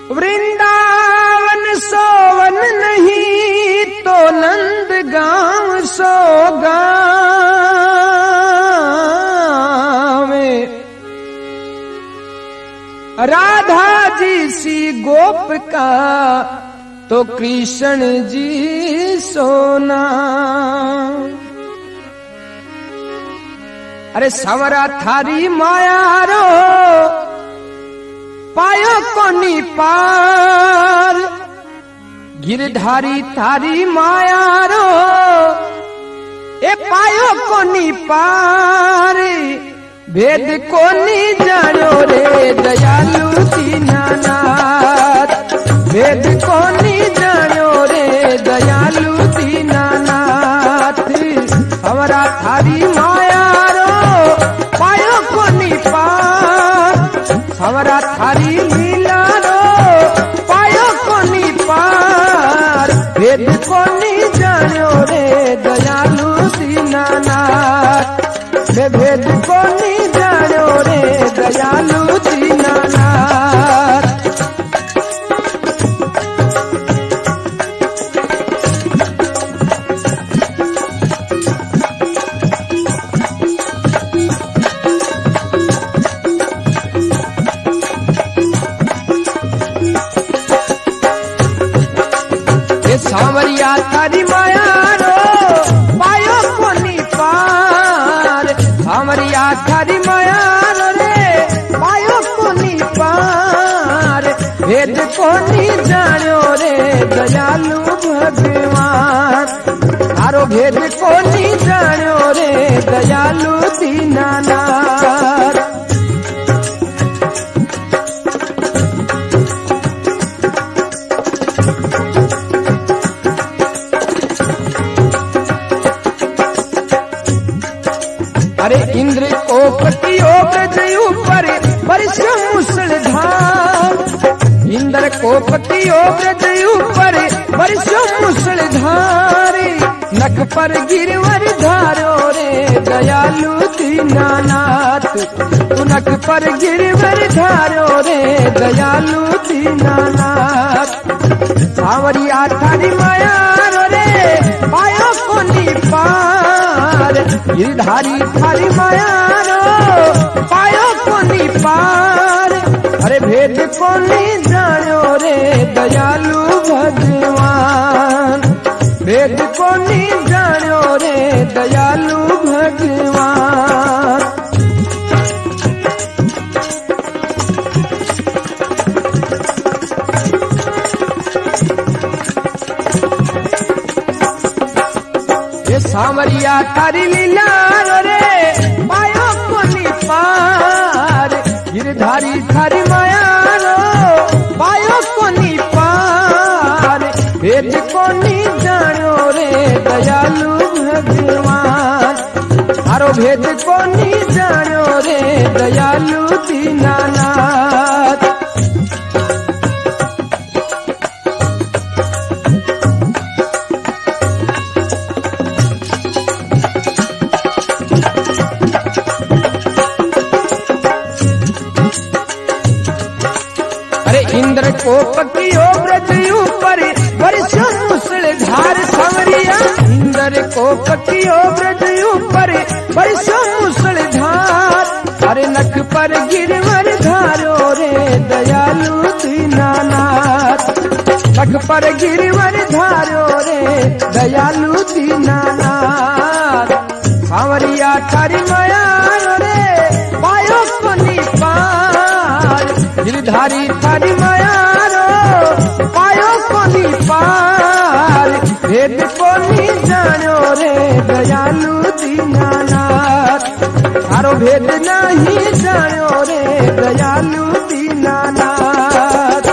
वृंदावन सोवन नहीं तो नंद गांव सो गावे। राधा जी सी गोप का तो कृष्ण जी सोना। अरे सवरा थारी माया रो पायो कोनी पार। गिरधारी थारी माया रो ए पायो कोनी पार। भेद कोनी जानो रे दयालु दीनानाथ। भेद कोनी जानो रे दयालु दीनानाथ। हमारा थारी माया रो पायो कोनी पार। हमारा थारी लीला रो पायो कोनी पार। भेद कोनी जानो रे दयालु दीनानाथ। भेद कोनी जानो रे दयालु दीनानाथ। सांवरिया थारी माया रो पायो कोनी पार। सांवरिया थारी माया रो रे पायो कोनी पार। भेद कोनी जानो रे दयालु भगवान। थारो भेद कोनी जानो रे दयालु दीनानाथ। अरे इंद्र को पतियो ब्रज ऊपर बरसो मूसलधार। इंद्र को पतियो ब्रज ऊपर बरसो मूसलधार। नख पर गिरवर धारो रे दयालु दीनानाथ। तू नख पर गिरवर धारो रे दयालु दीनानाथ। सांवरिया थारी माया रो रे पायो कोनी पार। गिरधारी थारी माया रो पायो कोनी पार। अरे भेद कोनी जानो रे दयालु भगवान। भेद कोनी जानो रे दयालु भगवान। सांवरिया थारी लीला रे पायो कोनी पार। गिरधारी थारी माया रो पायो कोनी पार। भेद कोनी जानो रे दयालु भगवान। थारो भेद कोनी जानो रे दयालु दीनानाथ। इंद्र को पतियो ब्रज ऊपर बरसो मूसलधार। सांवरिया इंद्र को पतियो ब्रज ऊपर बरसो मूसलधार। अरे नख पर गिरवर धारो रे दयालु दीनानाथ। नख पर गिरवर धारो रे दयालु दीनानाथ। सांवरिया थारी माया रे पायो कोनी पार। गिरधारी थारी माया रो पायो कोनी पार। भेद कोनी जानो रे दयालु दीनानाथ। थारो भेद नहीं जानो रे दयालु दीनानाथ।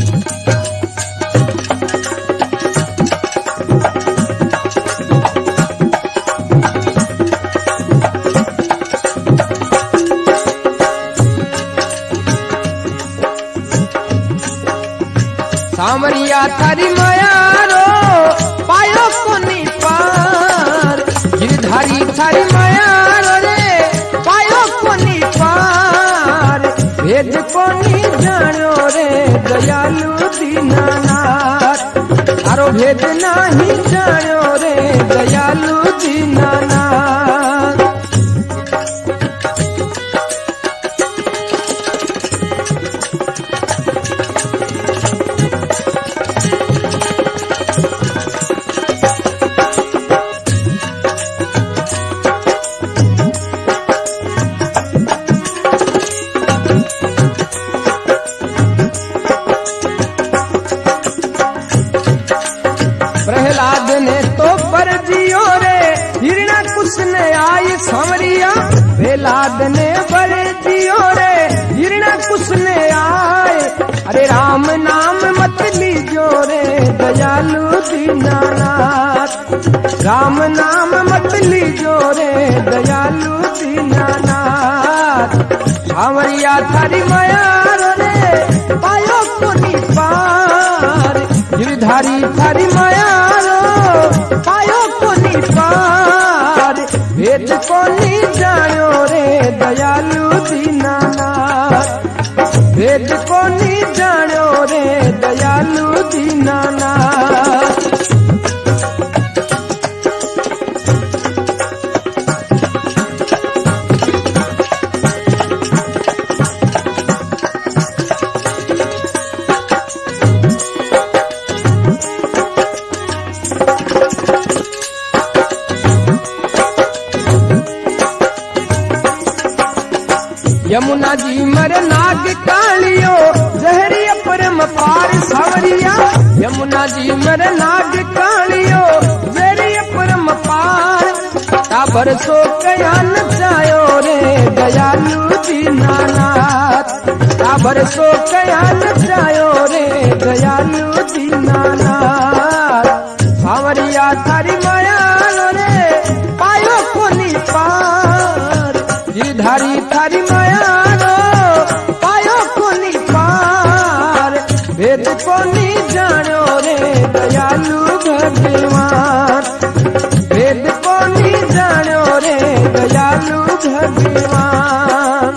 सांवरिया थारी माया रो पायो कोनी पार। गिरधारी थारी माया रो रे पायो कोनी पार। भेद कोनी जानो रे दयालु दीनानाथ। तारो भेद नाही जानो रे दयालु दीनानाथ। प्रहलाद ने तो पर जियो रे हिरण्यकुश ने आई सांवरिया। प्रहलाद ने पर जियो रे हिरण्यकुश ने आए। अरे राम नाम मत लीजो रे दयालु दीनानाथ। राम नाम मत लीजो रे दयालु दीनानाथ। सांवरिया थारी माया रे पायो कोनी पार। गिरधारी थारी माया पायो कोनी पार। भेद कोनी जानो रे दयालु दीनानाथ। भेद कोनी जानो रे दयालु दीनानाथ। यमुना जी मर नाग कालियो जहरी परम पार सांवरिया। यमुना जी मर नाग कालियो जहरी परम पार। टाबर सो कयान जायो रे दयालु दीनानाथ। टाबर सो कयान जायो रे दयालु दीनानाथ। सांवरिया थारी माया रे पायो कोनी पार। गिरधारी थारी माया पायो कोनी पार। भेद कोनी जानो रे दयालु भगवान। भेद कोनी जानो रे दयालु भगवान।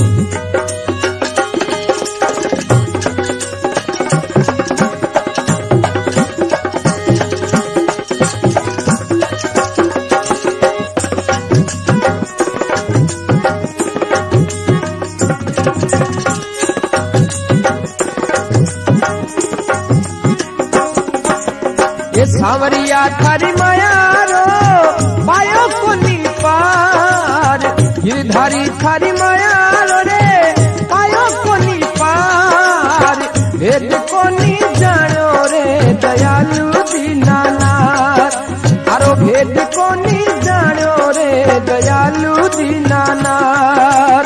सांवरिया थारी माया पायो कोनी पार। गिरधारी थारी माया रे पायो कोनी पार। भेद कोनी जानो रे दयालु दीनानाथ। तारो भेद कोनी जानो रे दयालु दीनानाथ।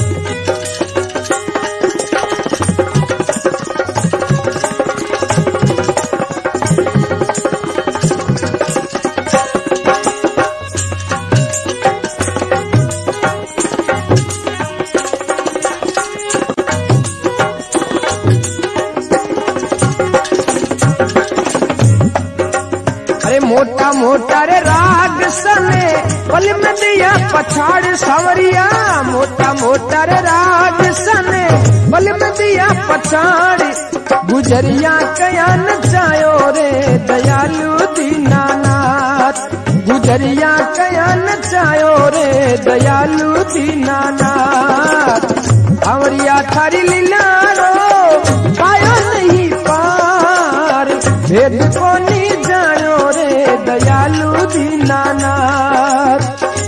मोटा मोटा रे राग सने पल में दिया पछाड़ सांवरिया। मोटा मोटा रे राग सने पल में दिया पछाड़। गुजरिया कयान जायो रे दयालु दीनानाथ। गुजरिया कयान जायो रे दयालु दीनानाथ। सांवरिया थारी लीला पायो नहीं पार। भेद कोनी जानो रे दयालु दीनानाथ।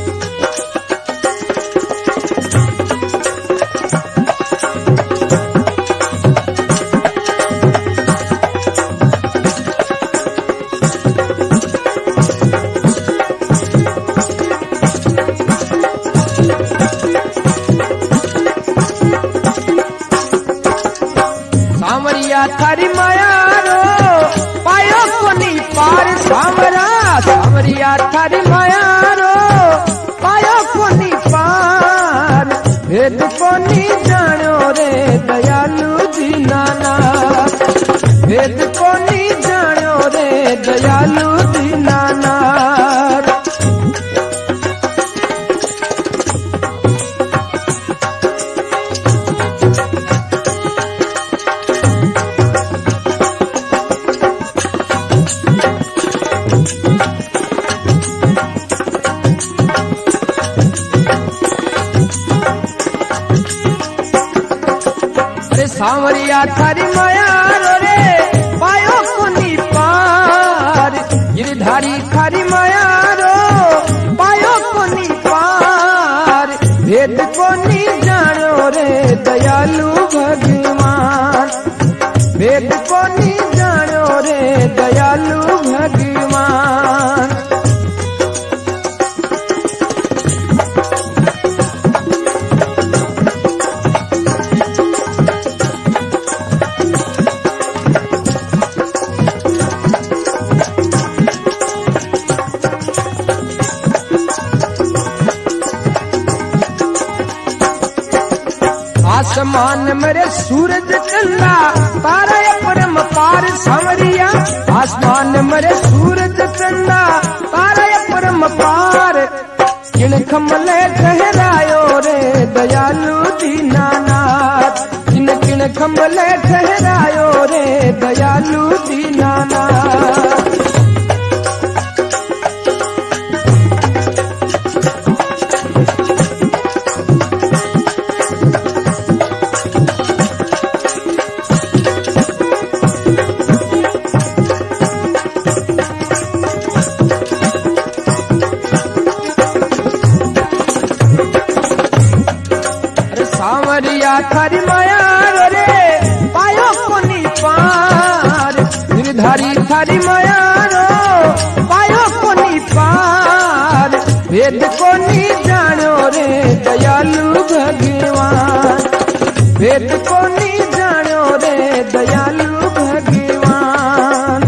सांवरिया थारी माया पायो कोनी पार। सांवरिया थारी माया पायो कोनी पार। भेद कोनी जानो रे दयालु दीनानाथ। भेद कोनी जानो रे दयालु दीनानाथ। सांवरिया थारी माया रे पायो कोनी पार, गिरधारी थारी माया रो पायो कोनी पार, भेद कोनी जानो रे दयालु भगवान, भेद कोनी जानो रे दयालु भगवान। आसमान मेरे सूरज चंदा तारा परम पार सांवरिया, आसमान मेरे सूरज चंदा तारा परम पार, किण खमले ठहरायो रे दयालु दीनानाथ, किण किण खमले ठहरायो रे दयालु दीनानाथ। सांवरिया थारी माया रे पायो कोनी पार, गिरधारी थारी माया रो पायो कोनी पार, भेद कोनी जानो रे दयालु भगवान, भेद कोनी जानो रे दयालु भगवान।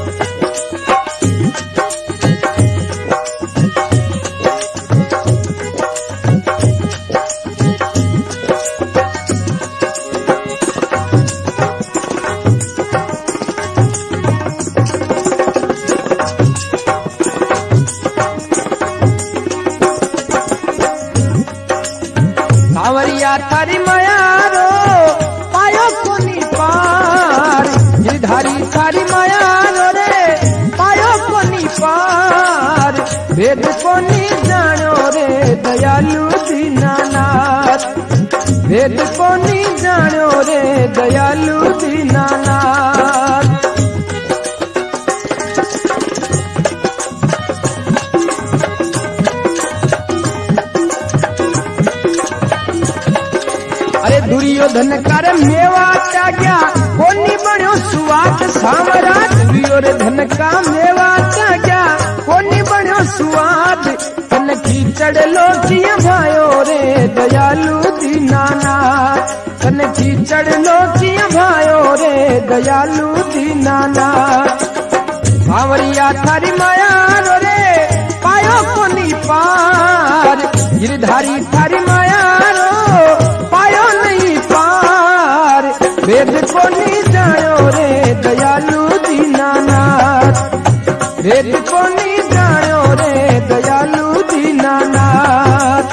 सांवरिया थारी माया रो पायो कोनी पार, गिरधारी थारी माया रो रे पायो कोनी पार, भेद कोनी जानो रे दयालु दीनानाथ, भेद कोनी जानो रे दयालु दीनानाथ। अरे दुर्योधन कर मेवा त्याग्या कोनी बन्यो सुवाद सांवरा, दुर्योधन का मेवा त्याग्या कोनी बन्यो सुवाद, तन कीचड़ लोचिया भायो रे दयालु दीनानाथ, तन कीचड़ लोचिया भायो रे दयालु दीनानाथ। सांवरिया थारी माया रे पायो कोनी पार, गिरधारी थारी माया रो पायो नहीं पार, भेद कोनी जानो रे दयालु दीनानाथ, भेद कोनी जानो रे दयालु दीनानाथ।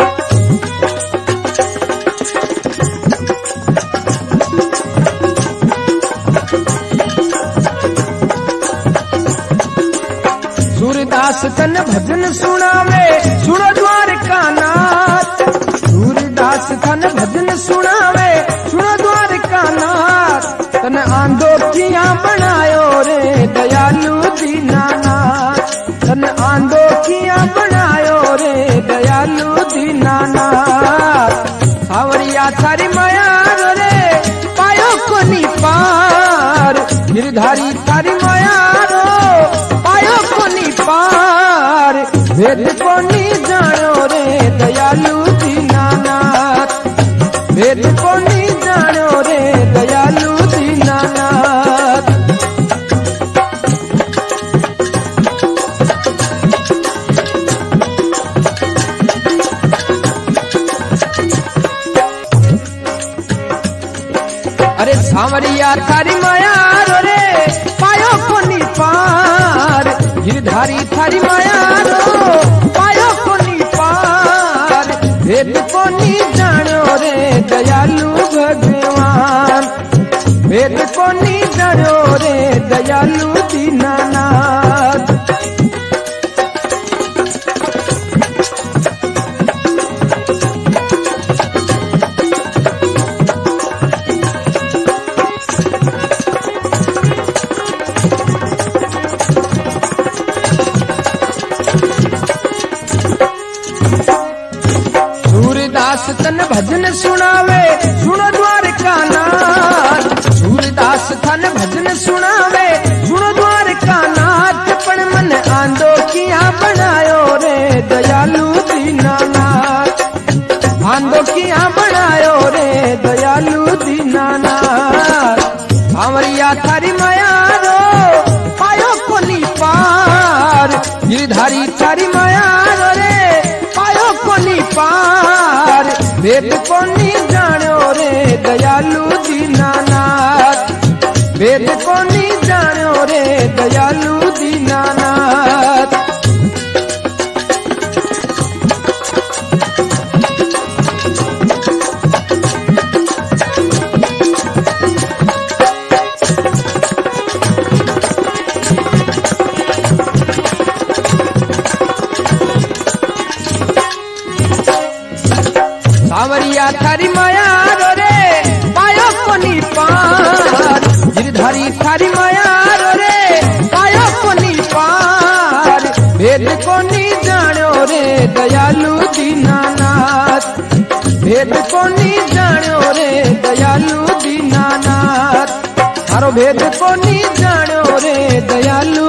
सूरदास तन भजन सुनावे सुनो द्वारका नाथ, सूरदास तन भजन सुनावे सुनो द्वारका नाथ, तन आंधो किया बनायो रे दयालु दीनानाथ, तन आंधो किया बनायो रे दयालु दीनानाथ। सांवरिया थारी माया रे पायो कोनी पार, गिरधारी थारी माया रो पायो कोनी पार, भेद कोनी जानो रे दयालु दीनानाथ, भेद कोनी जानो रे दयालु दीनानाथ। अरे सांवरिया थारी माया रे पायो कोनी पार, गिरधारी थारी माया रो पायो कोनी पार, भेद कोनी जानो रे दयालु भगवान, भेद कोनी जानो रे दयालु दीनानाथ। सुनावे सुनो द्वारका नाथ। सूरदास थाने भजन सुनावे सुनो द्वारका नाथ। पण मन आंधो किया बनायो रे दयालु दीनानाथ। आंधो किया बनायो रे दयालु दीनानाथ। सांवरिया थारी माया रो पायो कोनी पार। गिरधारी थारी माया रे पायो कोनी पार। भेद कोनी जानो रे दयालु दीनानाथ। भेद कोनी जानो रे दयालु दीनानाथ। सांवरिया थारी माया रे पायो कोनी पार। गिरधारी थारी माया रे पायो कोनी पार। भेद कोनी जानो रे दयालु दीनानाथ। भेद कोनी जानो रे दयालु दीनानाथ। थारो भेद कोनी जानो रे दयालु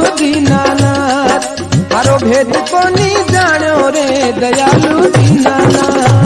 दीनानाथ। थारो भेद कोनी जानो रे दयालु दीनानाथ।